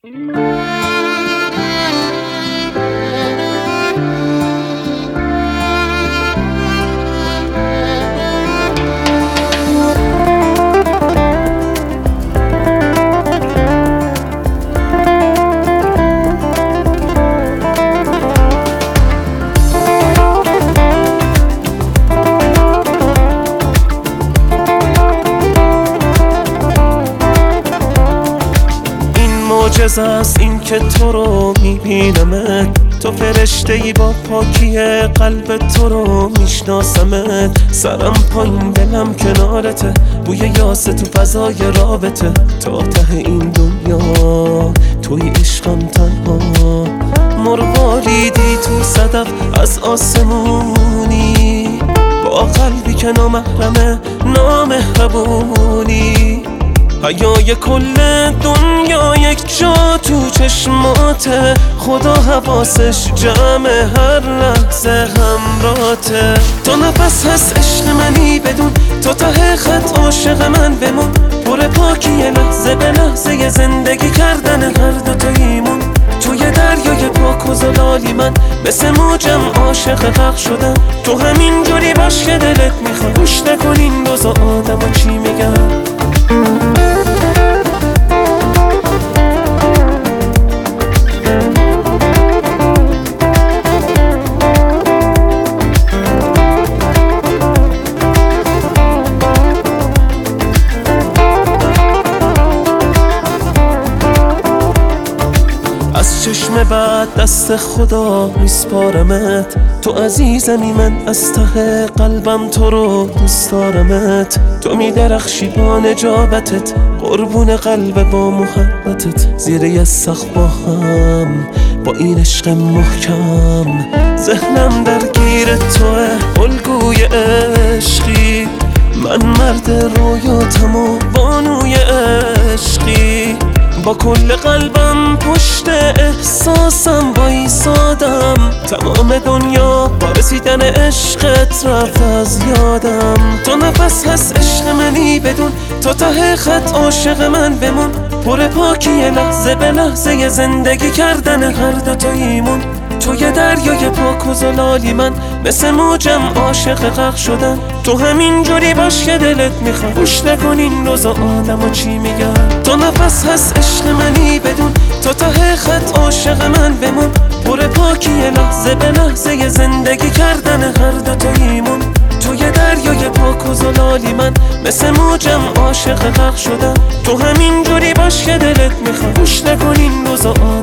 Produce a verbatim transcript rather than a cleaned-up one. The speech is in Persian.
معجزه است این که تو رو میبینمت، تو فرشته ای با پاکی قلب تو رو میشناسمت. سرم پایین دلم کنارته، بوی یاسه تو فضای رابطه. تا ته این دنیا توی عشقم تنها، مرواریدی تو صدف از آسمونی، با قلبی که نامحرمه نامهربونی. حیای کل دنیا یک جا تو چشماته، خدا حواسش جمع هر لحظه همراته. تا نفس هست عشق منی بدون، تا ته خط عاشق من بمون. پر پاکی لحظه به لحظه زندگی کردن هر دوتاییمون. توی دریای پاک و زلالی من مثل موجم عاشق غرق شدم. تو همین جوری باش که دلت میخواد، گوش نکن این روزا آدم ها چی میگن. از چشم بعد دست خدا میسپارمت، تو عزیزمی من از ته قلبم تو رو دوست دارمت. تو میدرخشی با نجابتت، قربون قلب با محبتت. زیر یه سقف با هم با این عشق محکم، ذهنم درگیر توه الگوی عشقی. من مرد رویاتم و بانوی عشقی، با کل قلبم پشت احساسم بایستادم. تمام دنیا با رسیدن عشقت رفت از یادم. تو نفس هست عشق منی بدون، تا ته خط عاشق من بمون. پر پاکی لحظه به لحظه زندگی کردن هر دوتاییمون. توی دریای پاک و زلالی من مثل موجم عاشق غرق شدم. تو همین جوری باش که دلت میخواد، گوش نکن این روزا آدم ها چی میگن. تو نفس هست عشق منی بدون، تا ته خط عاشق من بمون. پر پاکی لحظه به لحظه زندگی کردن هر دوتاییمون. توی دریای پاک و زلالی من مثل موجم عاشق غرق شدم. تو همین جوری باش که دلت میخواد، گوش نکن این روزا